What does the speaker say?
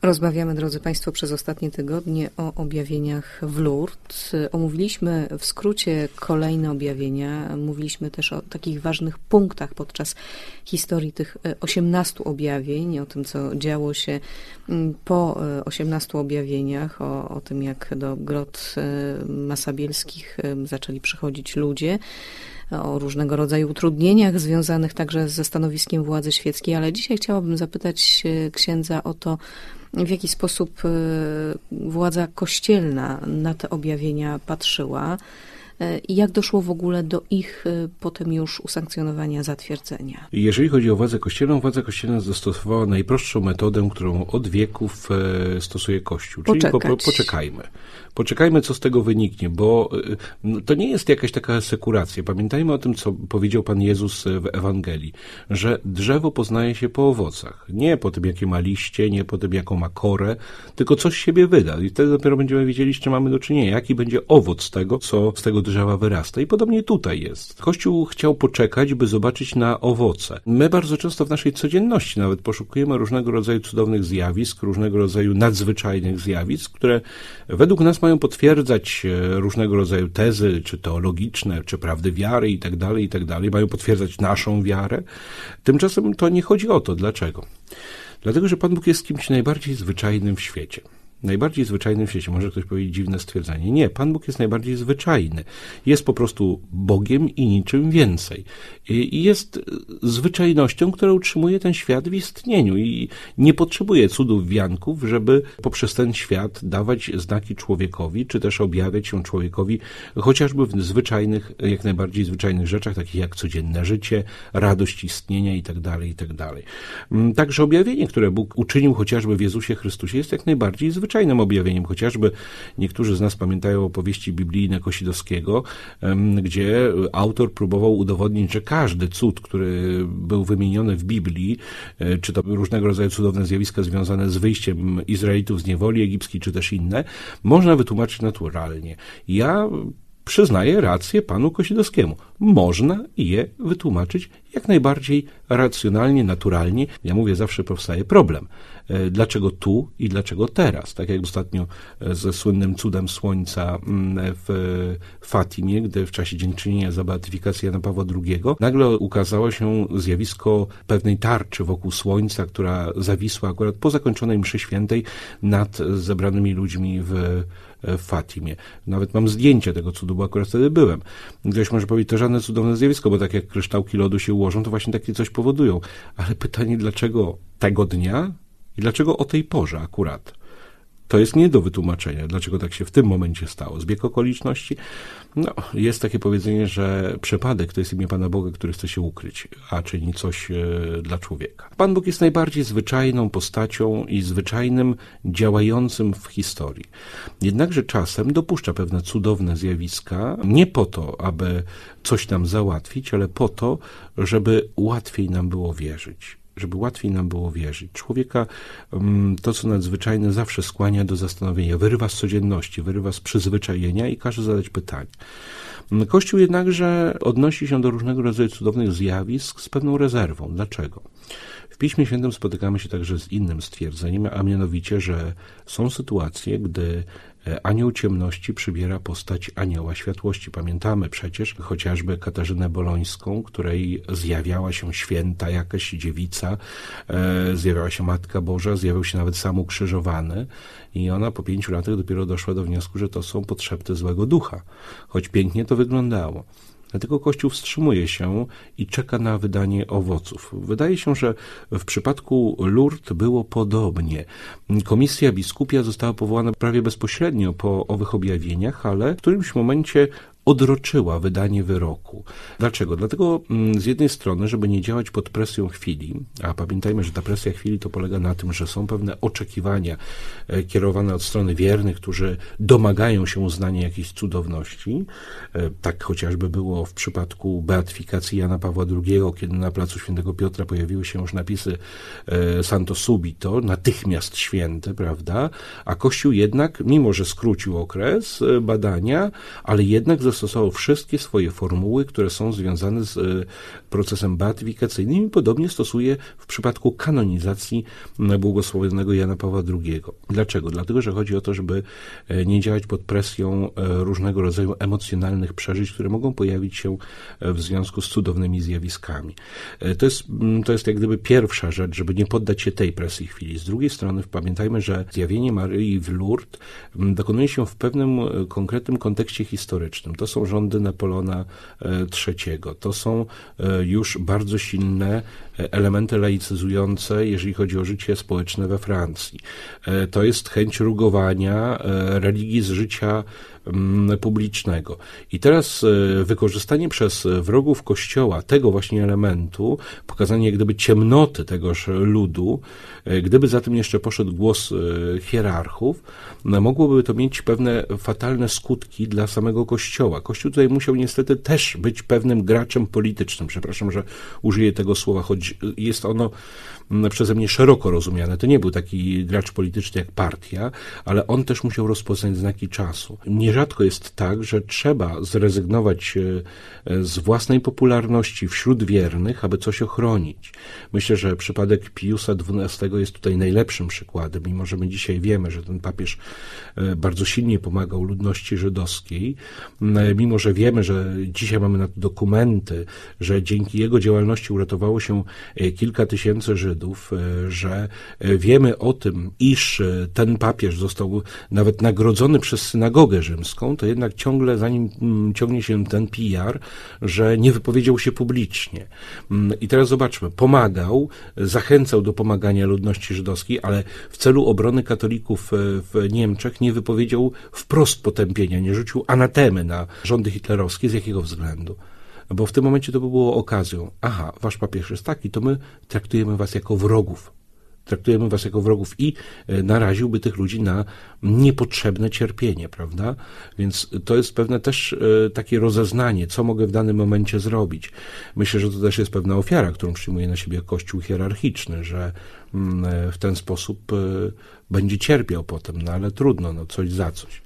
Rozmawiamy, drodzy Państwo, przez ostatnie tygodnie o objawieniach w Lourdes. Omówiliśmy w skrócie kolejne objawienia. Mówiliśmy też o takich ważnych punktach podczas historii tych 18 objawień, o tym, co działo się po 18 objawieniach, o tym, jak do grot masabielskich zaczęli przychodzić ludzie, o różnego rodzaju utrudnieniach związanych także ze stanowiskiem władzy świeckiej, ale dzisiaj chciałabym zapytać księdza o to, w jaki sposób władza kościelna na te objawienia patrzyła i jak doszło w ogóle do ich potem już usankcjonowania, zatwierdzenia. Jeżeli chodzi o władza kościelna zastosowała najprostszą metodę, którą od wieków stosuje Kościół, czyli poczekajmy. Poczekajmy, co z tego wyniknie, bo to nie jest jakaś taka asekuracja. Pamiętajmy o tym, co powiedział Pan Jezus w Ewangelii, że drzewo poznaje się po owocach. Nie po tym, jakie ma liście, nie po tym, jaką ma korę, tylko coś z siebie wyda. I wtedy dopiero będziemy wiedzieli, z czym mamy do czynienia, jaki będzie owoc tego, co z tego drzewa wyrasta. I podobnie tutaj jest. Kościół chciał poczekać, by zobaczyć na owoce. My bardzo często w naszej codzienności nawet poszukujemy różnego rodzaju cudownych zjawisk, różnego rodzaju nadzwyczajnych zjawisk, które według nas mają potwierdzać różnego rodzaju tezy, czy teologiczne, czy prawdy wiary i tak dalej, mają potwierdzać naszą wiarę. Tymczasem to nie chodzi o to. Dlaczego? Dlatego, że Pan Bóg jest kimś najbardziej zwyczajnym w świecie. Najbardziej zwyczajnym w świecie. Może ktoś powiedzieć dziwne stwierdzenie. Nie, Pan Bóg jest najbardziej zwyczajny. Jest po prostu Bogiem i niczym więcej. I jest zwyczajnością, która utrzymuje ten świat w istnieniu i nie potrzebuje cudów wianków, żeby poprzez ten świat dawać znaki człowiekowi, czy też objawiać się człowiekowi chociażby w zwyczajnych, jak najbardziej zwyczajnych rzeczach, takich jak codzienne życie, radość istnienia itd. Także objawienie, które Bóg uczynił chociażby w Jezusie Chrystusie, jest jak najbardziej zwyczajnym objawieniem. Chociażby niektórzy z nas pamiętają opowieści biblijne Kosidowskiego, gdzie autor próbował udowodnić, że każdy cud, który był wymieniony w Biblii, czy to różnego rodzaju cudowne zjawiska związane z wyjściem Izraelitów z niewoli egipskiej, czy też inne, można wytłumaczyć naturalnie. Ja przyznaję rację panu Kosidowskiemu. Można je wytłumaczyć jak najbardziej racjonalnie, naturalnie. Ja mówię, zawsze powstaje problem. Dlaczego tu i dlaczego teraz? Tak jak ostatnio ze słynnym cudem słońca w Fatimie, gdy w czasie dziękczynienia za beatyfikację Jana Pawła II nagle ukazało się zjawisko pewnej tarczy wokół słońca, która zawisła akurat po zakończonej mszy świętej nad zebranymi ludźmi w Fatimie. Nawet mam zdjęcie tego cudu, bo akurat wtedy byłem. Ktoś może powiedzieć, to żadne cudowne zjawisko, bo tak jak kryształki lodu się ułożą, to właśnie takie coś powodują. Ale pytanie, dlaczego tego dnia i dlaczego o tej porze akurat? To jest nie do wytłumaczenia, dlaczego tak się w tym momencie stało. Zbieg okoliczności? No, jest takie powiedzenie, że przypadek to jest imię Pana Boga, który chce się ukryć, a czyni coś dla człowieka. Pan Bóg jest najbardziej zwyczajną postacią i zwyczajnym działającym w historii. Jednakże czasem dopuszcza pewne cudowne zjawiska, nie po to, aby coś nam załatwić, ale po to, żeby łatwiej nam było wierzyć. Człowieka to, co nadzwyczajne, zawsze skłania do zastanowienia, wyrywa z codzienności, wyrywa z przyzwyczajenia i każe zadać pytanie. Kościół jednakże odnosi się do różnego rodzaju cudownych zjawisk z pewną rezerwą. Dlaczego? W Piśmie Świętym spotykamy się także z innym stwierdzeniem, a mianowicie, że są sytuacje, gdy anioł ciemności przybiera postać anioła światłości. Pamiętamy przecież chociażby Katarzynę Bolońską, której zjawiała się święta jakaś dziewica, zjawiała się Matka Boża, zjawiał się nawet sam ukrzyżowany i ona po 5 latach dopiero doszła do wniosku, że to są podszepty złego ducha, choć pięknie to wyglądało. Dlatego Kościół wstrzymuje się i czeka na wydanie owoców. Wydaje się, że w przypadku Lourdes było podobnie. Komisja biskupia została powołana prawie bezpośrednio po owych objawieniach, ale w którymś momencie odroczyła wydanie wyroku. Dlaczego? Dlatego z jednej strony, żeby nie działać pod presją chwili, a pamiętajmy, że ta presja chwili to polega na tym, że są pewne oczekiwania kierowane od strony wiernych, którzy domagają się uznania jakiejś cudowności. Tak chociażby było w przypadku beatyfikacji Jana Pawła II, kiedy na placu Świętego Piotra pojawiły się już napisy Santo Subito, natychmiast święte, prawda? A Kościół jednak, mimo że skrócił okres badania, ale jednak został zastosował wszystkie swoje formuły, które są związane z procesem beatyfikacyjnym i podobnie stosuje w przypadku kanonizacji błogosławionego Jana Pawła II. Dlaczego? Dlatego, że chodzi o to, żeby nie działać pod presją różnego rodzaju emocjonalnych przeżyć, które mogą pojawić się w związku z cudownymi zjawiskami. To jest jak gdyby pierwsza rzecz, żeby nie poddać się tej presji chwili. Z drugiej strony pamiętajmy, że zjawienie Maryi w Lourdes dokonuje się w pewnym konkretnym kontekście historycznym. To są rządy Napoleona III. To są już bardzo silne elementy laicyzujące, jeżeli chodzi o życie społeczne we Francji. To jest chęć rugowania religii z życia publicznego. I teraz wykorzystanie przez wrogów Kościoła tego właśnie elementu, pokazanie jak gdyby ciemnoty tegoż ludu, gdyby za tym jeszcze poszedł głos hierarchów, mogłoby to mieć pewne fatalne skutki dla samego Kościoła. Kościół tutaj musiał niestety też być pewnym graczem politycznym. Przepraszam, że użyję tego słowa, choć jest ono przeze mnie szeroko rozumiane. To nie był taki gracz polityczny jak partia, ale on też musiał rozpoznać znaki czasu. Nierzadko jest tak, że trzeba zrezygnować z własnej popularności wśród wiernych, aby coś ochronić. Myślę, że przypadek Piusa XII jest tutaj najlepszym przykładem, mimo że my dzisiaj wiemy, że ten papież bardzo silnie pomagał ludności żydowskiej, mimo że wiemy, że dzisiaj mamy na to dokumenty, że dzięki jego działalności uratowało się kilka tysięcy Żydów, że wiemy o tym, iż ten papież został nawet nagrodzony przez synagogę rzymską, to jednak ciągle za nim ciągnie się ten PR, że nie wypowiedział się publicznie. I teraz zobaczmy, pomagał, zachęcał do pomagania ludności żydowskiej, ale w celu obrony katolików w Niemczech nie wypowiedział wprost potępienia, nie rzucił anatemy na rządy hitlerowskie. Z jakiego względu? Bo w tym momencie to by było okazją. Aha, wasz papież jest taki, to my traktujemy was jako wrogów. Traktujemy was jako wrogów i naraziłby tych ludzi na niepotrzebne cierpienie, prawda? Więc to jest pewne też takie rozeznanie, co mogę w danym momencie zrobić. Myślę, że to też jest pewna ofiara, którą przyjmuje na siebie Kościół hierarchiczny, że w ten sposób będzie cierpiał potem, no ale trudno, no coś za coś.